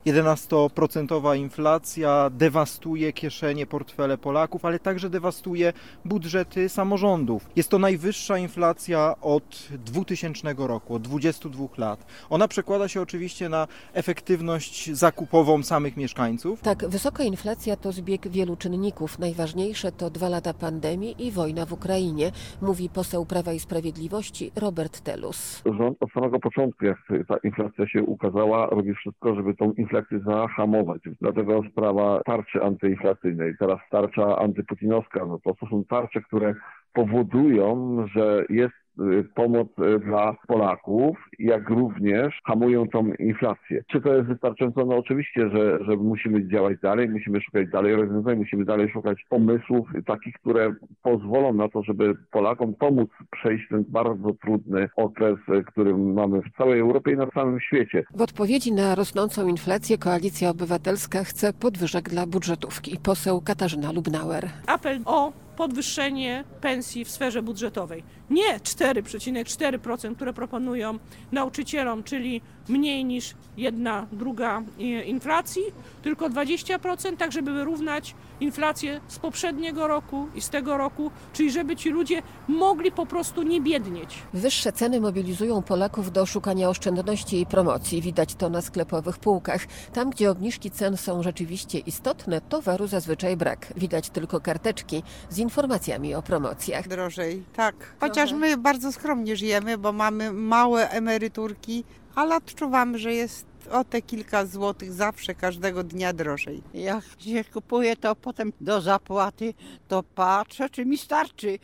11% inflacja dewastuje kieszenie, portfele Polaków, ale także dewastuje budżety samorządów. Jest to najwyższa inflacja od 2000 roku, od 22 lat. Ona przekłada się oczywiście na efektywność zakupową samych mieszkańców. Tak, wysoka inflacja to zbieg wielu czynników. Najważniejsze to 2 lata pandemii i wojna w Ukrainie, mówi poseł Prawa i Sprawiedliwości Robert Telus. Rząd od samego początku, jak ta inflacja się ukazała, robi wszystko, żeby tą inflację zahamować. Dlatego sprawa tarczy antyinflacyjnej, teraz tarcza antyputinowska, no to są tarcze, które powodują, że jest pomoc dla Polaków, jak również hamują tą inflację. Czy to jest wystarczająco? No oczywiście, że musimy działać dalej, musimy szukać dalej rozwiązań, musimy dalej szukać pomysłów takich, które pozwolą na to, żeby Polakom pomóc przejść ten bardzo trudny okres, który mamy w całej Europie i na całym świecie. W odpowiedzi na rosnącą inflację Koalicja Obywatelska chce podwyżek dla budżetówki. Poseł Katarzyna Lubnauer. Apel o podwyższenie pensji w sferze budżetowej. Nie 4,4%, które proponują nauczycielom, czyli mniej niż 1/2 inflacji, tylko 20%, tak żeby wyrównać inflację z poprzedniego roku i z tego roku, czyli żeby ci ludzie mogli po prostu nie biednieć. Wyższe ceny mobilizują Polaków do szukania oszczędności i promocji. Widać to na sklepowych półkach. Tam, gdzie obniżki cen są rzeczywiście istotne, towaru zazwyczaj brak. Widać tylko karteczki z informacjami o promocjach. Drożej, tak. Chociaż my bardzo skromnie żyjemy, bo mamy małe emeryturki, ale odczuwamy, że jest o te kilka złotych zawsze, każdego dnia drożej. Jak się kupuje, to potem do zapłaty to patrzę, czy mi starczy.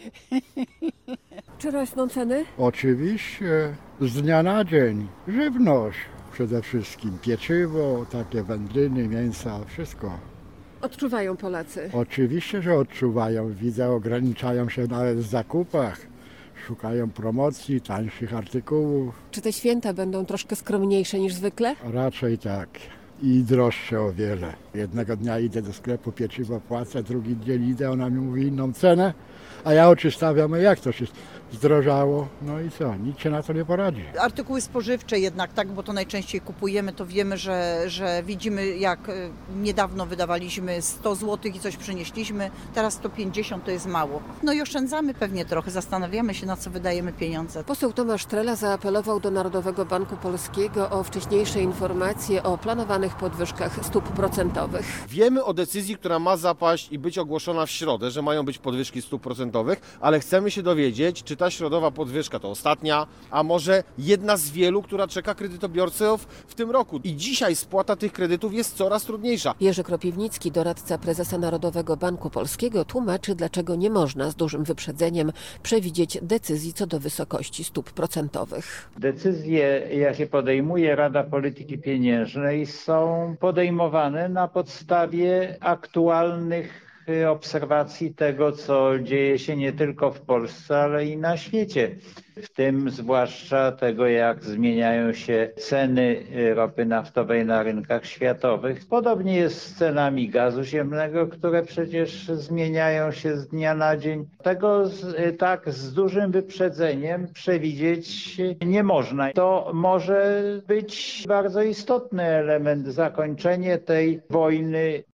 Czy rosną ceny? Oczywiście, z dnia na dzień. Żywność przede wszystkim, pieczywo, takie wędliny, mięsa, wszystko. Odczuwają Polacy. Oczywiście, że odczuwają. Widzę, ograniczają się nawet w zakupach. Szukają promocji, tańszych artykułów. Czy te święta będą troszkę skromniejsze niż zwykle? Raczej tak. I droższe o wiele. Jednego dnia idę do sklepu, pieczywo płacę, drugi dzień idę, ona mi mówi inną cenę, a ja oczy stawiam, jak to się zdrożało, no i co, nic się na to nie poradzi. Artykuły spożywcze jednak, tak, bo to najczęściej kupujemy, to wiemy, że widzimy, jak niedawno wydawaliśmy 100 zł i coś przynieśliśmy, teraz 150 to jest mało. No i oszczędzamy pewnie trochę, zastanawiamy się, na co wydajemy pieniądze. Poseł Tomasz Trela zaapelował do Narodowego Banku Polskiego o wcześniejsze informacje o planowanych podwyżkach stóp procentowych. Wiemy o decyzji, która ma zapaść i być ogłoszona w środę, że mają być podwyżki stóp procentowych, ale chcemy się dowiedzieć, czy ta środowa podwyżka to ostatnia, a może jedna z wielu, która czeka kredytobiorców w tym roku. I dzisiaj spłata tych kredytów jest coraz trudniejsza. Jerzy Kropiwnicki, doradca prezesa Narodowego Banku Polskiego, tłumaczy, dlaczego nie można z dużym wyprzedzeniem przewidzieć decyzji co do wysokości stóp procentowych. Decyzje, jakie podejmuje Rada Polityki Pieniężnej, są podejmowane na podstawie aktualnych obserwacji tego, co dzieje się nie tylko w Polsce, ale i na świecie. W tym zwłaszcza tego, jak zmieniają się ceny ropy naftowej na rynkach światowych. Podobnie jest z cenami gazu ziemnego, które przecież zmieniają się z dnia na dzień. Tego tak z dużym wyprzedzeniem przewidzieć nie można. To może być bardzo istotny element, zakończenie tej wojny